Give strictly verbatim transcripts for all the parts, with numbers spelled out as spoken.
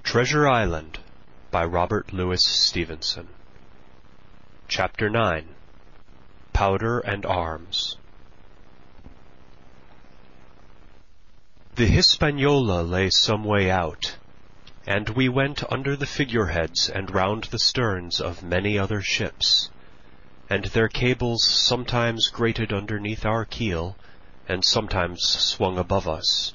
Treasure Island by Robert Louis Stevenson. Chapter nine. Powder and Arms. The Hispaniola lay some way out, and we went under the figureheads and round the sterns of many other ships, and their cables sometimes grated underneath our keel, and sometimes swung above us.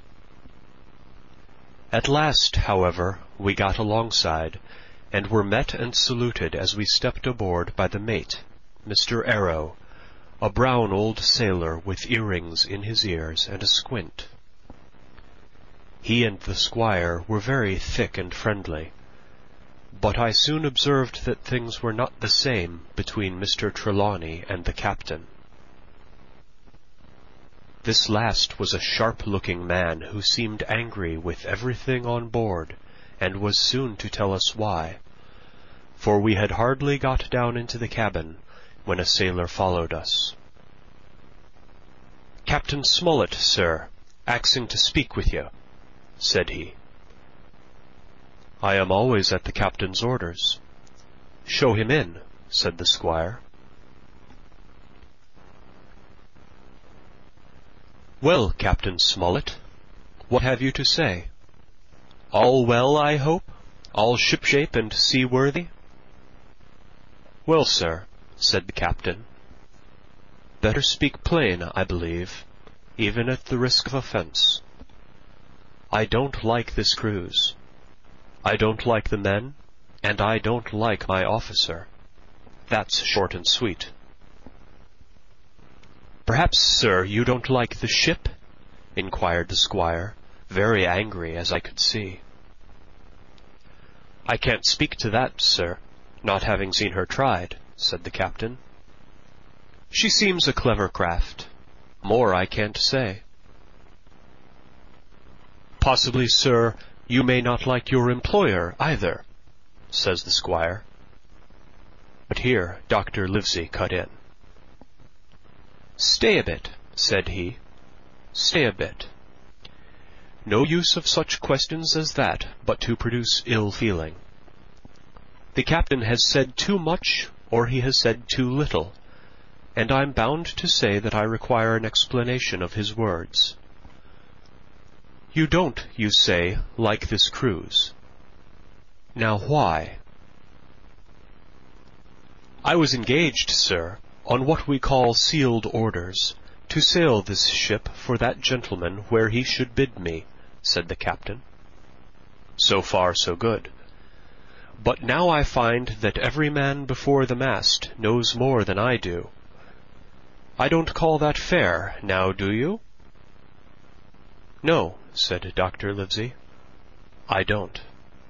At last, however, we got alongside, and were met and saluted as we stepped aboard by the mate, Mister Arrow, a brown old sailor with earrings in his ears and a squint. He and the squire were very thick and friendly, but I soon observed that things were not the same between Mister Trelawney and the captain. This last was a sharp-looking man who seemed angry with everything on board, and was soon to tell us why, for we had hardly got down into the cabin when a sailor followed us. "Captain Smollett, sir, axing to speak with you," said he. "I am always at the captain's orders." "Show him in," said the squire. "Well, Captain Smollett, what have you to say? All well, I hope? All shipshape and seaworthy?" "Well, sir," said the captain, "better speak plain, I believe, even at the risk of offence. I don't like this cruise. I don't like the men, and I don't like my officer. That's short and sweet." "Perhaps, sir, you don't like the ship?" inquired the squire, very angry, as I could see. "I can't speak to that, sir, not having seen her tried," said the captain. "She seems a clever craft. More I can't say." "Possibly, sir, you may not like your employer either," says the squire. But here Doctor Livesey cut in. "Stay a bit," said he. "Stay a bit. No use of such questions as that, but to produce ill feeling. The captain has said too much, or he has said too little, and I'm bound to say that I require an explanation of his words. You don't, you say, like this cruise. Now why?" "I was engaged, sir, on what we call sealed orders, to sail this ship for that gentleman where he should bid me," said the captain. "So far so good. But now I find that every man before the mast knows more than I do. I don't call that fair, now do you?" "No," said Doctor Livesey, "I don't."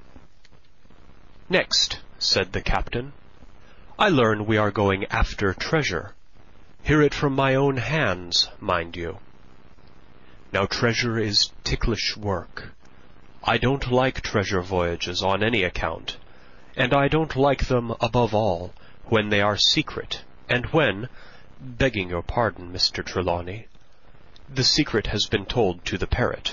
"Next," said the captain, "I learn we are going after treasure. Hear it from my own hands, mind you. Now treasure is ticklish work. I don't like treasure voyages on any account, and I don't like them, above all, when they are secret, and when, begging your pardon, Mister Trelawney, the secret has been told to the parrot."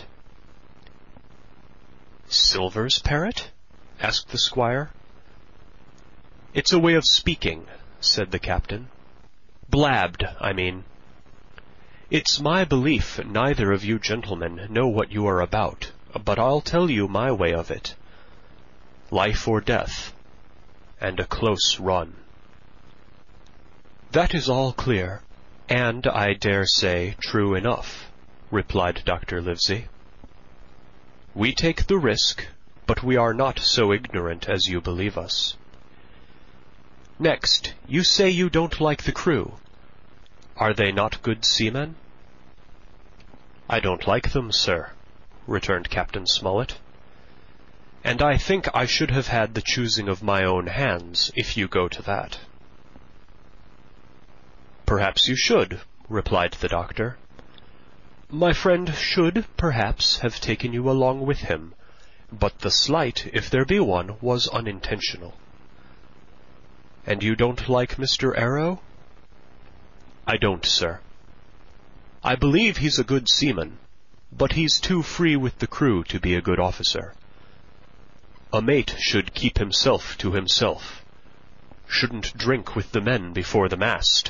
"Silver's parrot?" asked the squire. "It's a way of speaking," said the captain. "Blabbed, I mean. It's my belief neither of you gentlemen know what you are about, but I'll tell you my way of it. Life or death, and a close run." "That is all clear, and, I dare say, true enough," replied Doctor Livesey. "We take the risk, but we are not so ignorant as you believe us. Next, you say you don't like the crew. Are they not good seamen?" "I don't like them, sir," returned Captain Smollett, "and I think I should have had the choosing of my own hands, if you go to that." "Perhaps you should," replied the doctor. "My friend should, perhaps, have taken you along with him, but the slight, if there be one, was unintentional." "And you don't like Mister Arrow?" "I don't, sir. I believe he's a good seaman, but he's too free with the crew to be a good officer." A mate should keep himself to himself. Shouldn't drink with the men before the mast."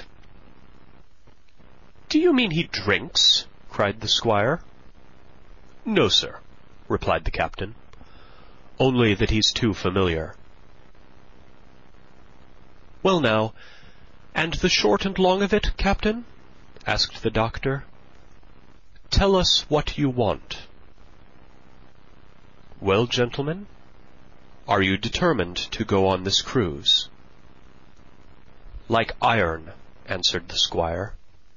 "Do you mean he drinks?" cried the squire. "No, sir," replied the captain. "Only that he's too familiar." "Well now, and the short and long of it, captain?" asked the doctor. "Tell us what you want." "Well, gentlemen, are you determined to go on this cruise?" "Like iron," answered the squire.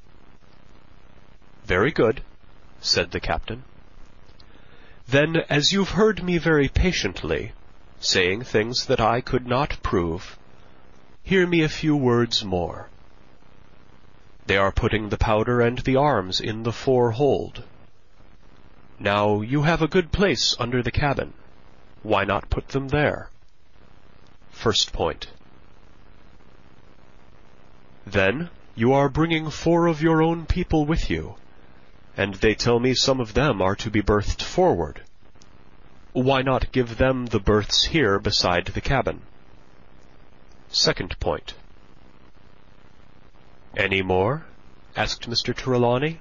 "Very good," said the captain. "Then, as you've heard me very patiently, saying things that I could not prove, hear me a few words more. They are putting the powder and the arms in the fore hold. Now, you have a good place under the cabin. Why not put them there? First point. Then, you are bringing four of your own people with you, and they tell me some of them are to be berthed forward. Why not give them the berths here beside the cabin? Second point. "Any more?" asked Mister Trelawney.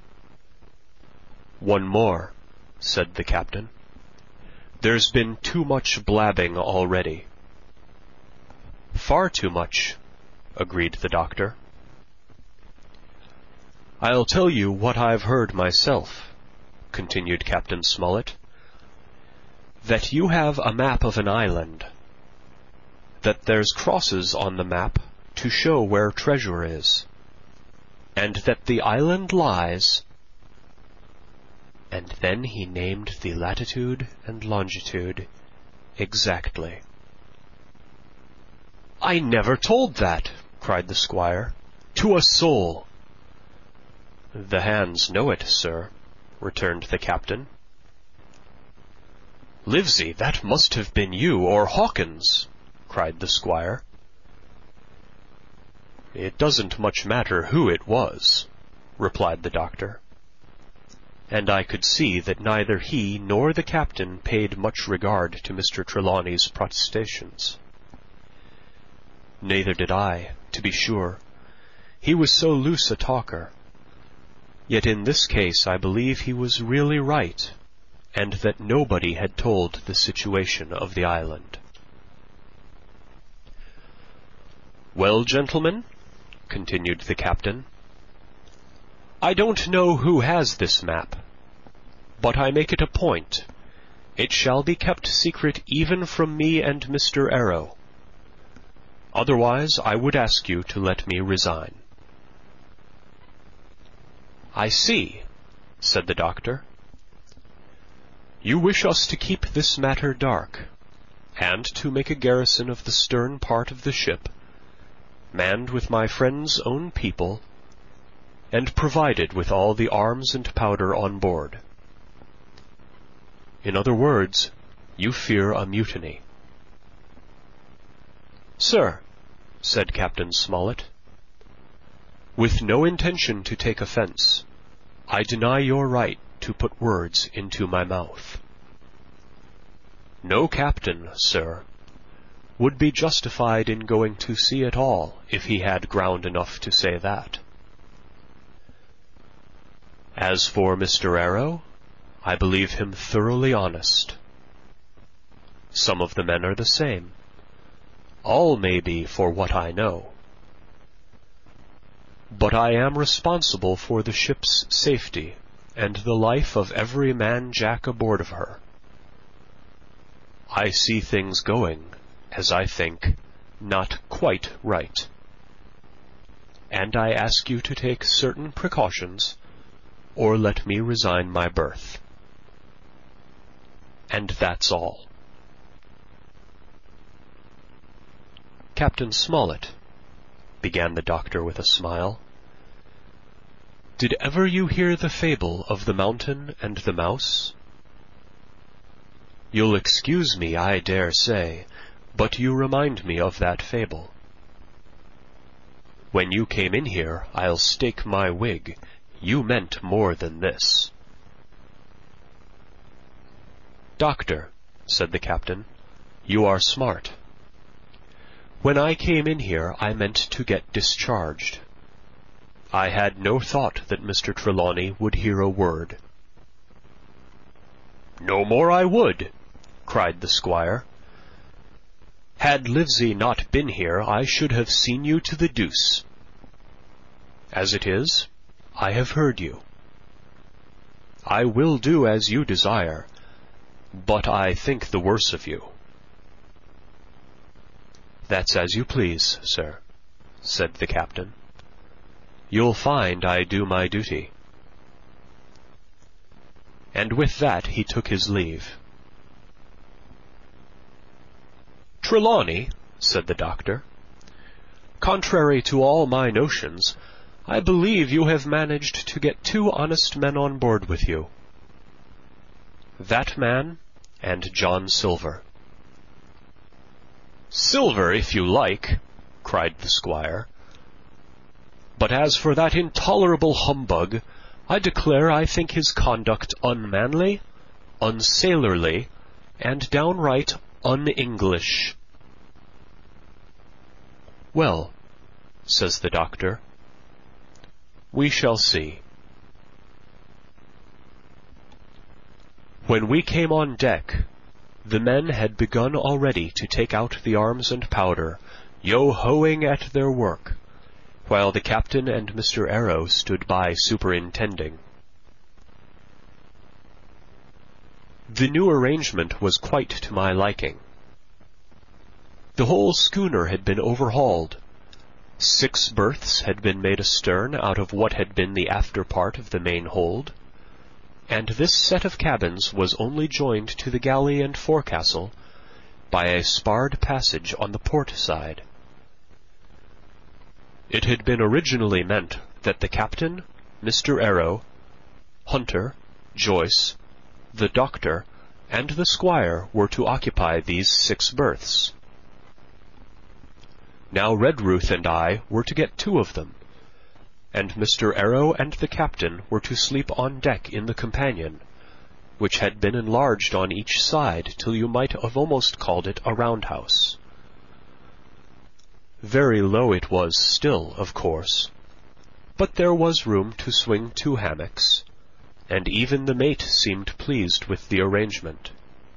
"One more," said the captain. "There's been too much blabbing already." "Far too much," agreed the doctor. "I'll tell you what I've heard myself," continued Captain Smollett. "That you have a map of an island. That there's crosses on the map to show where treasure is. And that the island lies—" And then he named the latitude and longitude exactly. "I never told that," cried the squire, "to a soul." "The hands know it, sir," returned the captain. "Livesey, that must have been you or Hawkins," cried the squire. "It doesn't much matter who it was," replied the doctor. And I could see that neither he nor the captain paid much regard to Mister Trelawney's protestations. Neither did I, to be sure. He was so loose a talker. Yet in this case I believe he was really right, and that nobody had told the situation of the island. "Well, gentlemen," continued the captain, "I don't know who has this map, but I make it a point. It shall be kept secret even from me and Mister Arrow. Otherwise I would ask you to let me resign." "I see," said the doctor. "You wish us to keep this matter dark, and to make a garrison of the stern part of the ship, manned with my friend's own people, and provided with all the arms and powder on board. In other words, you fear a mutiny." "Sir," said Captain Smollett, "with no intention to take offence, I deny your right to put words into my mouth. No captain, sir, would be justified in going to sea at all if he had ground enough to say that. As for Mister Arrow, I believe him thoroughly honest. Some of the men are the same. All may be, for what I know. But I am responsible for the ship's safety and the life of every man-jack aboard of her. I see things going, as I think, not quite right. And I ask you to take certain precautions, or let me resign my berth. And that's all." "Captain Smollett," began the doctor with a smile, "did ever you hear the fable of the mountain and the mouse? You'll excuse me, I dare say, but you remind me of that fable. When you came in here, I'll stake my wig, you meant more than this." "Doctor," said the captain, You are smart. When I came in here, I meant to get discharged. I had no thought that Mister Trelawney would hear a word." "No more I would," cried the squire. "Had Livesey not been here, I should have seen you to the deuce. As it is, I have heard you. I will do as you desire, but I think the worse of you." "That's as you please, sir," said the captain. "You'll find I do my duty." And with that he took his leave. "Trelawney," said the doctor, "contrary to all my notions, I believe you have managed to get two honest men on board with you. That man and John Silver." "Silver, if you like," cried the squire. "But as for that intolerable humbug, I declare I think his conduct unmanly, unsailorly, and downright un-English." "Well," says the doctor, "we shall see." When we came on deck, the men had begun already to take out the arms and powder, yo-hoing at their work, while the captain and Mister Arrow stood by superintending. The new arrangement was quite to my liking. The whole schooner had been overhauled. Six berths had been made astern out of what had been the after part of the main hold, and this set of cabins was only joined to the galley and forecastle by a sparred passage on the port side. It had been originally meant that the captain, Mister Arrow, Hunter, Joyce, the doctor, and the squire were to occupy these six berths. Now Redruth and I were to get two of them, and Mister Arrow and the captain were to sleep on deck in the companion, which had been enlarged on each side till you might have almost called it a roundhouse. Very low it was still, of course, but there was room to swing two hammocks, and even the mate seemed pleased with the arrangement.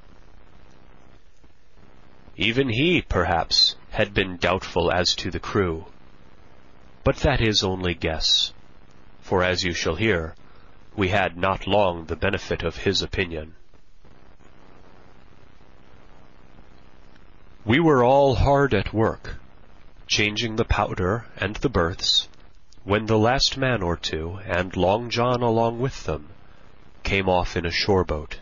Even he, perhaps, had been doubtful as to the crew, but that is only guess, for as you shall hear, we had not long the benefit of his opinion. We were all hard at work, changing the powder and the berths, when the last man or two, and Long John along with them, came off in a shore-boat.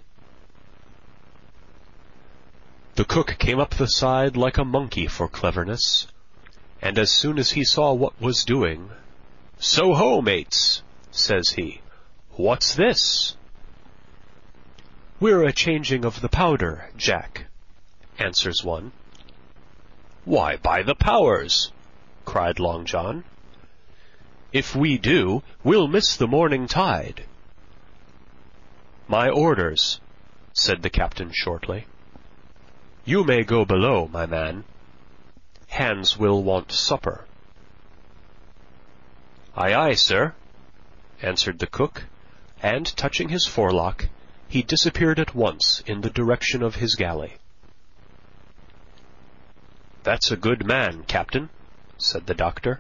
The cook came up the side like a monkey for cleverness, and as soon as he saw what was doing, "So ho, mates," says he, "what's this?" "We're a-changing of the powder, Jack," answers one. "Why, by the powers," cried Long John, "if we do, we'll miss the morning tide." "My orders," said the captain shortly. "You may go below, my man. Hans will want supper." "Aye, aye, sir," answered the cook, and, touching his forelock, he disappeared at once in the direction of his galley. "That's a good man, captain," said the doctor.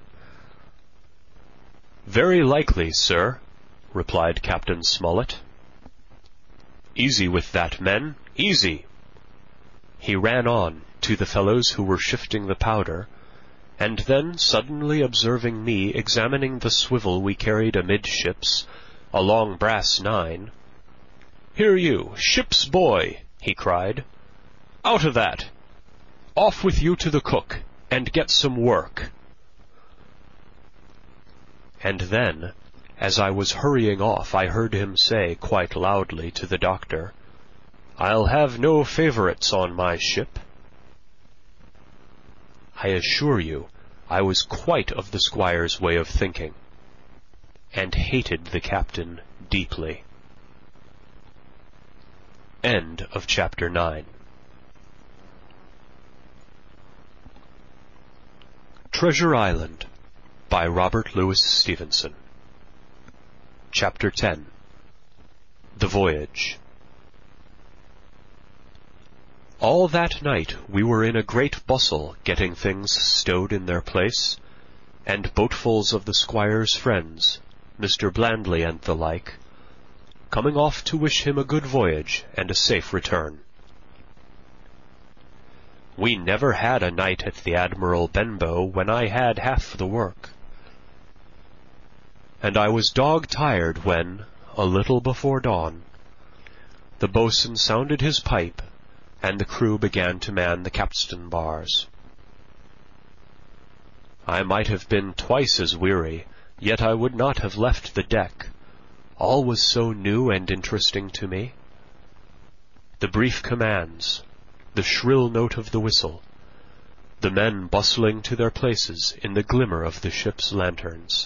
"Very likely, sir," replied Captain Smollett. "Easy with that, men, easy." He ran on to the fellows who were shifting the powder, and then, suddenly observing me examining the swivel we carried amidships, a long brass nine, "Here you, ship's boy," he cried, "out of that! Off with you to the cook, and get some work." And then, as I was hurrying off, I heard him say quite loudly to the doctor, "I'll have no favourites on my ship." I assure you I was quite of the squire's way of thinking, and hated the captain deeply. End of chapter nine. Treasure Island by Robert Louis Stevenson. Chapter ten. The Voyage. All that night we were in a great bustle, getting things stowed in their place, and boatfuls of the squire's friends, Mister Blandly and the like, coming off to wish him a good voyage and a safe return. We never had a night at the Admiral Benbow when I had half the work, and I was dog-tired when, a little before dawn, the boatswain sounded his pipe, and the crew began to man the capstan bars. I might have been twice as weary, yet I would not have left the deck. All was so new and interesting to me. The brief commands, the shrill note of the whistle, the men bustling to their places in the glimmer of the ship's lanterns.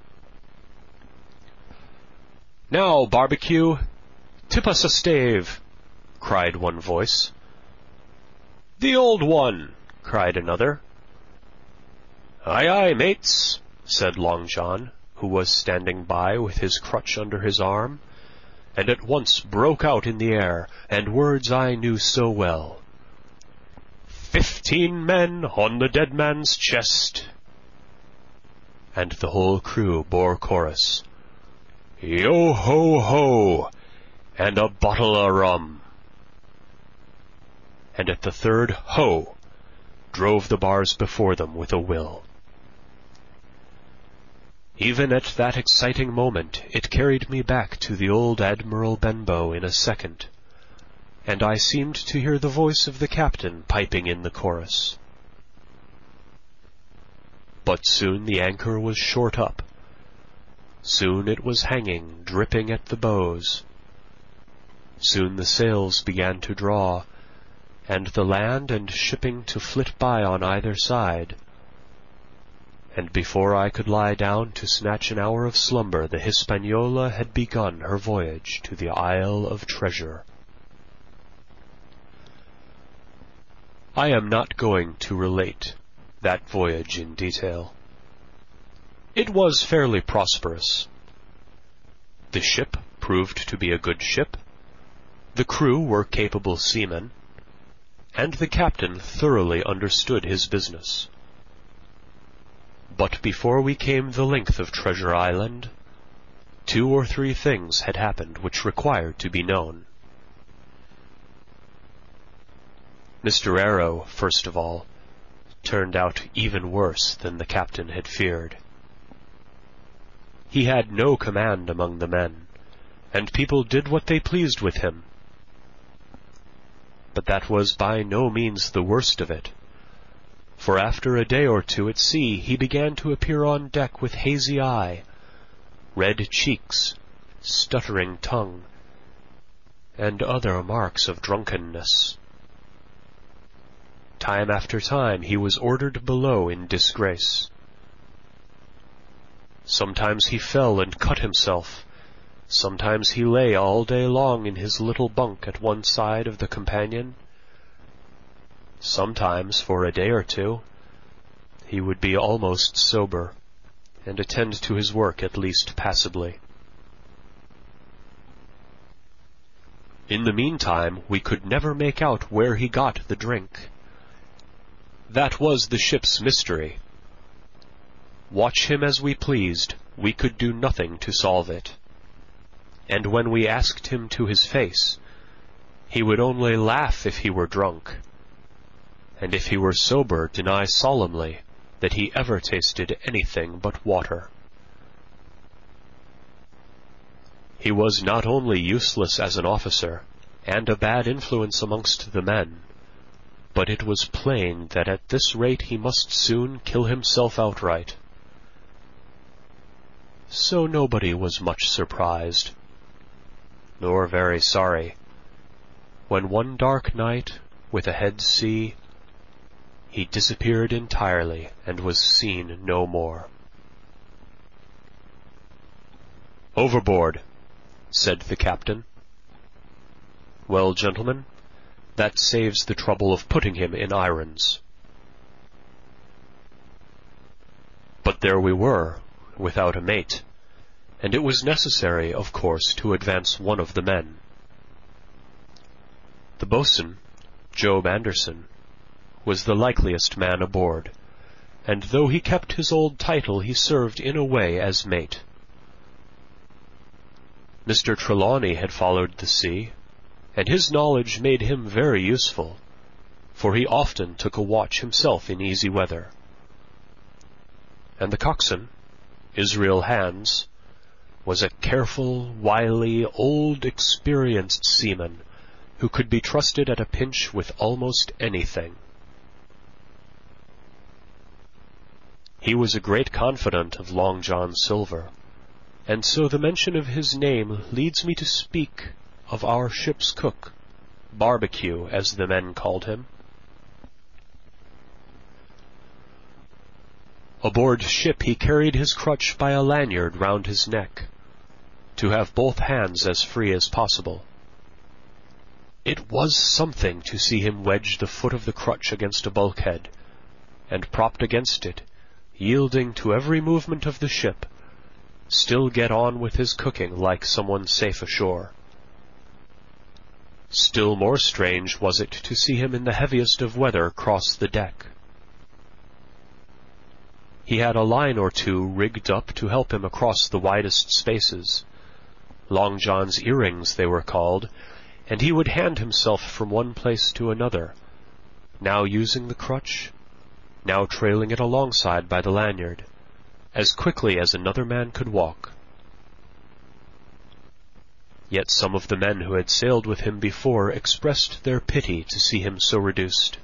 "Now, Barbecue, tip us a stave," cried one voice. "The old one," cried another. "Aye, aye, mates," said Long John, who was standing by with his crutch under his arm, and at once broke out in the air, and words I knew so well. "Fifteen men on the dead man's chest." And the whole crew bore chorus, "Yo-ho-ho, and a bottle o' rum." And at the third ho, drove the bars before them with a will. Even at that exciting moment it carried me back to the old Admiral Benbow in a second, and I seemed to hear the voice of the captain piping in the chorus. But soon the anchor was short up. Soon it was hanging, dripping at the bows. Soon the sails began to draw, and the land and shipping to flit by on either side. And before I could lie down to snatch an hour of slumber, the Hispaniola had begun her voyage to the Isle of Treasure. I am not going to relate that voyage in detail. It was fairly prosperous. The ship proved to be a good ship, the crew were capable seamen, and the captain thoroughly understood his business. But before we came the length of Treasure Island, two or three things had happened which required to be known. Mister Arrow, first of all, turned out even worse than the captain had feared. He had no command among the men, and people did what they pleased with him. But that was by no means the worst of it, for after a day or two at sea he began to appear on deck with hazy eye, red cheeks, stuttering tongue, and other marks of drunkenness. Time after time he was ordered below in disgrace. Sometimes he fell and cut himself. Sometimes he lay all day long in his little bunk at one side of the companion. Sometimes, for a day or two, he would be almost sober, and attend to his work at least passably. In the meantime we could never make out where he got the drink. That was the ship's mystery. Watch him as we pleased, we could do nothing to solve it. And when we asked him to his face, he would only laugh if he were drunk, and if he were sober deny solemnly that he ever tasted anything but water. He was not only useless as an officer, and a bad influence amongst the men, but it was plain that at this rate he must soon kill himself outright. So nobody was much surprised, nor very sorry, when one dark night, with a head sea, he disappeared entirely and was seen no more. "Overboard," said the captain. "Well, gentlemen, that saves the trouble of putting him in irons." But there we were, without a mate, and it was necessary, of course, to advance one of the men. The boatswain, Job Anderson, was the likeliest man aboard, and though he kept his old title, he served in a way as mate. Mister Trelawney had followed the sea, and his knowledge made him very useful, for he often took a watch himself in easy weather. And the coxswain, Israel Hands, was a careful, wily, old, experienced seaman, who could be trusted at a pinch with almost anything. He was a great confidant of Long John Silver, and so the mention of his name leads me to speak of our ship's cook, Barbecue, as the men called him. Aboard ship he carried his crutch by a lanyard round his neck, to have both hands as free as possible. It was something to see him wedge the foot of the crutch against a bulkhead, and propped against it, yielding to every movement of the ship, still get on with his cooking like someone safe ashore. Still more strange was it to see him in the heaviest of weather cross the deck. He had a line or two rigged up to help him across the widest spaces. Long John's earrings they were called, and he would hand himself from one place to another, now using the crutch, now trailing it alongside by the lanyard, as quickly as another man could walk. Yet some of the men who had sailed with him before expressed their pity to see him so reduced.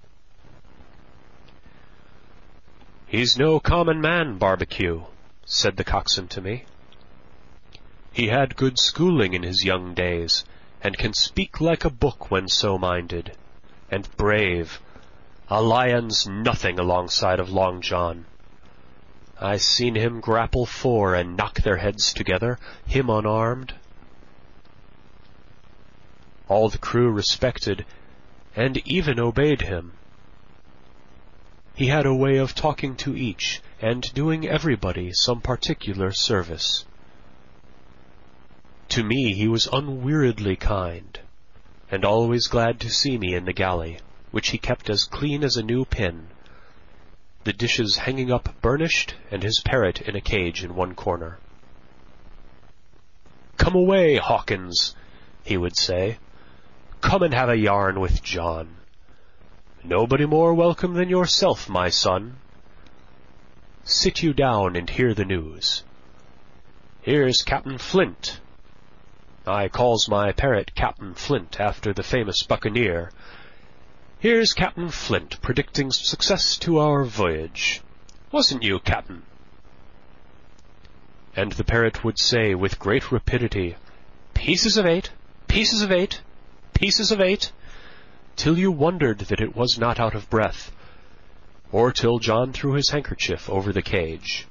"He's no common man, Barbecue," said the coxswain to me. "He had good schooling in his young days, and can speak like a book when so minded, and brave. A lion's nothing alongside of Long John. I seen him grapple four and knock their heads together, him unarmed." All the crew respected, and even obeyed him. He had a way of talking to each, and doing everybody some particular service. To me he was unweariedly kind, and always glad to see me in the galley, which he kept as clean as a new pin, the dishes hanging up burnished, and his parrot in a cage in one corner. "Come away, Hawkins," he would say. "Come and have a yarn with John. Nobody more welcome than yourself, my son. Sit you down and hear the news. Here's Captain Flint. I calls my parrot Captain Flint after the famous buccaneer. Here's Captain Flint predicting success to our voyage. Wasn't you, Captain?" And the parrot would say with great rapidity, "Pieces of eight, pieces of eight, pieces of eight," till you wondered that it was not out of breath, or till John threw his handkerchief over the cage.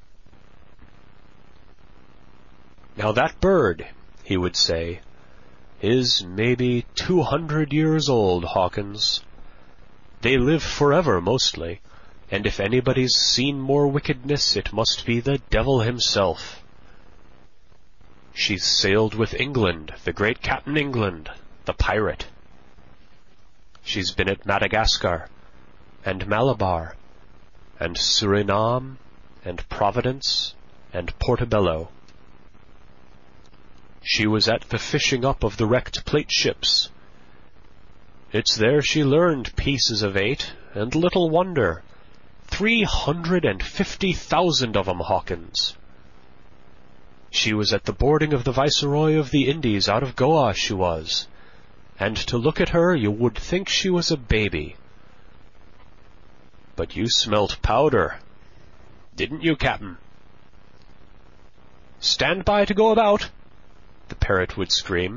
"Now that bird," he would say, "is maybe two hundred years old, Hawkins. They live forever mostly, and if anybody's seen more wickedness, it must be the devil himself. She's sailed with England, the great Captain England, the pirate. She's been at Madagascar, and Malabar, and Suriname, and Providence, and Portobello. She was at the fishing up of the wrecked plate ships. It's there she learned pieces of eight, and little wonder. Three hundred and fifty thousand of 'em, Hawkins. She was at the boarding of the Viceroy of the Indies out of Goa, she was, and to look at her you would think she was a baby. But you smelt powder, didn't you, Captain? Stand by to go about," the parrot would scream.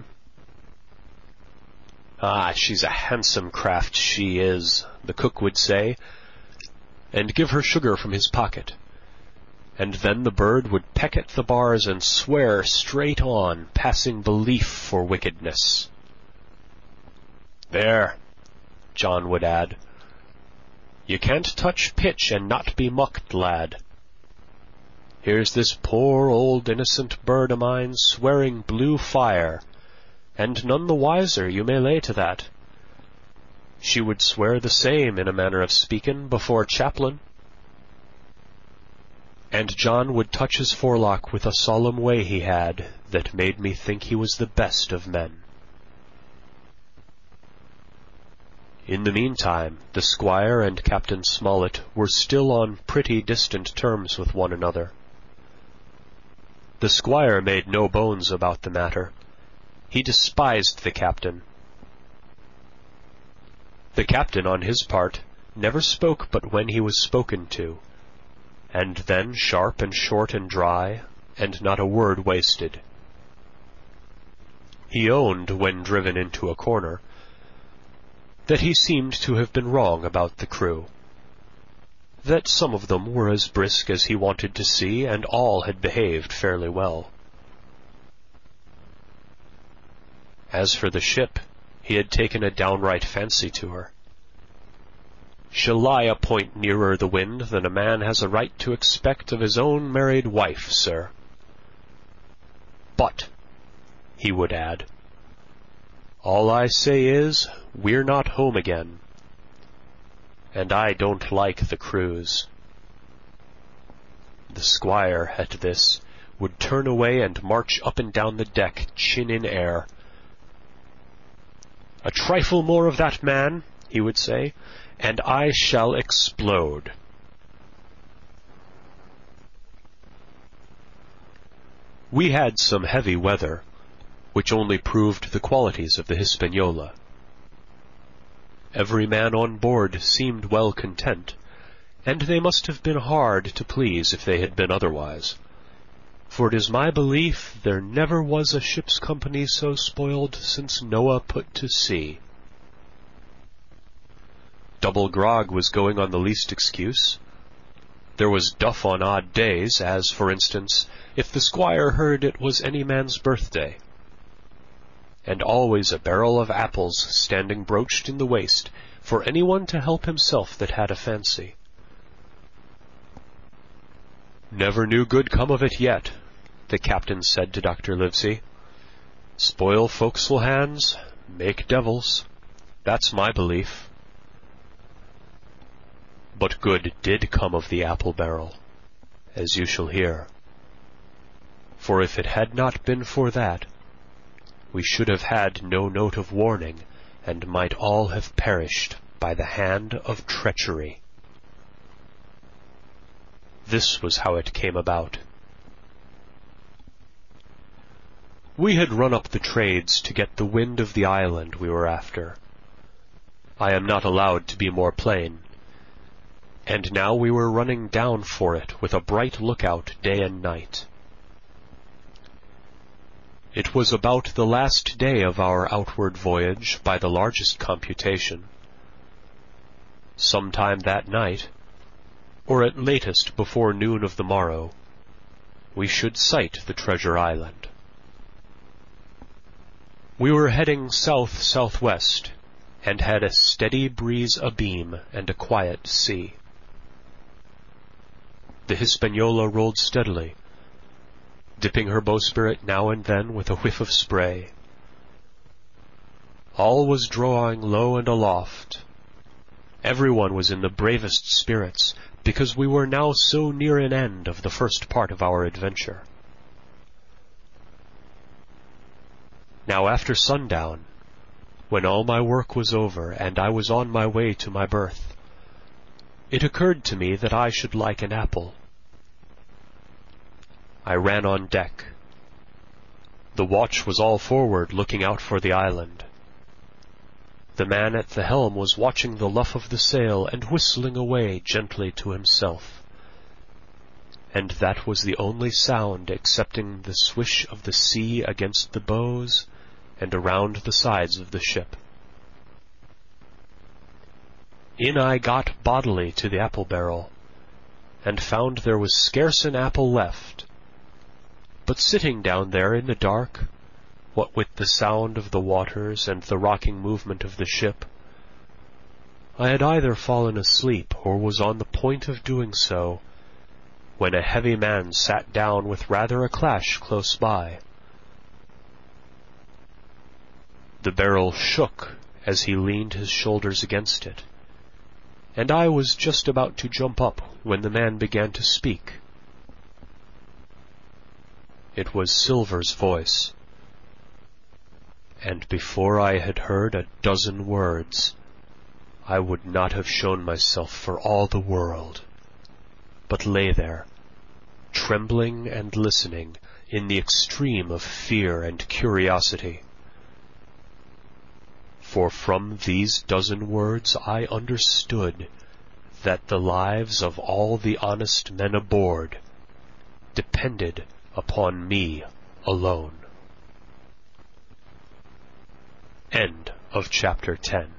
"Ah, she's a handsome craft, she is," the cook would say, and give her sugar from his pocket. And then the bird would peck at the bars and swear straight on, passing belief for wickedness. "There," John would add, "you can't touch pitch and not be mucked, lad. Here's this poor old innocent bird o' mine swearing blue fire, and none the wiser, you may lay to that. She would swear the same, in a manner of speaking, before Chaplain." And John would touch his forelock with a solemn way he had, that made me think he was the best of men. In the meantime, the squire and Captain Smollett were still on pretty distant terms with one another. The squire made no bones about the matter. He despised the captain. The captain, on his part, never spoke but when he was spoken to, and then sharp and short and dry, and not a word wasted. He owned, when driven into a corner, that he seemed to have been wrong about the crew, that some of them were as brisk as he wanted to see, and all had behaved fairly well. As for the ship, he had taken a downright fancy to her. She'll lie a point nearer the wind than a man has a right to expect of his own married wife, sir. But, he would add, all I say is, we're not home again, and I don't like the cruise. The squire, at this, would turn away and march up and down the deck, chin in air. "A trifle more of that man," he would say, "and I shall explode." We had some heavy weather, which only proved the qualities of the Hispaniola. Every man on board seemed well content, and they must have been hard to please if they had been otherwise, for it is my belief there never was a ship's company so spoiled since Noah put to sea. Double grog was going on the least excuse. There was duff on odd days, as, for instance, if the squire heard it was any man's birthday. And always a barrel of apples standing broached in the waist, for anyone to help himself that had a fancy. "Never knew good come of it yet," the captain said to Doctor Livesey. "Spoil forecastle hands, make devils. That's my belief." But good did come of the apple barrel, as you shall hear. For if it had not been for that, we should have had no note of warning, and might all have perished by the hand of treachery. This was how it came about. We had run up the trades to get the wind of the island we were after. I am not allowed to be more plain. And now we were running down for it with a bright lookout day and night. It was about the last day of our outward voyage, by the largest computation. Sometime that night, or at latest before noon of the morrow, we should sight the treasure island. We were heading south-southwest, and had a steady breeze abeam and a quiet sea. The Hispaniola rolled steadily, dipping her bowsprit now and then with a whiff of spray. All was drawing low and aloft. Every one was in the bravest spirits, because we were now so near an end of the first part of our adventure. Now after sundown, when all my work was over and I was on my way to my berth, it occurred to me that I should like an apple. I ran on deck. The watch was all forward, looking out for the island. The man at the helm was watching the luff of the sail and whistling away gently to himself. And that was the only sound excepting the swish of the sea against the bows and around the sides of the ship. In I got bodily to the apple barrel, and found there was scarce an apple left. But sitting down there in the dark, what with the sound of the waters and the rocking movement of the ship, I had either fallen asleep or was on the point of doing so, when a heavy man sat down with rather a clash close by. The barrel shook as he leaned his shoulders against it, and I was just about to jump up when the man began to speak. It was Silver's voice, and before I had heard a dozen words, I would not have shown myself for all the world, but lay there, trembling and listening in the extreme of fear and curiosity. For from these dozen words I understood that the lives of all the honest men aboard depended upon me alone. End of chapter ten.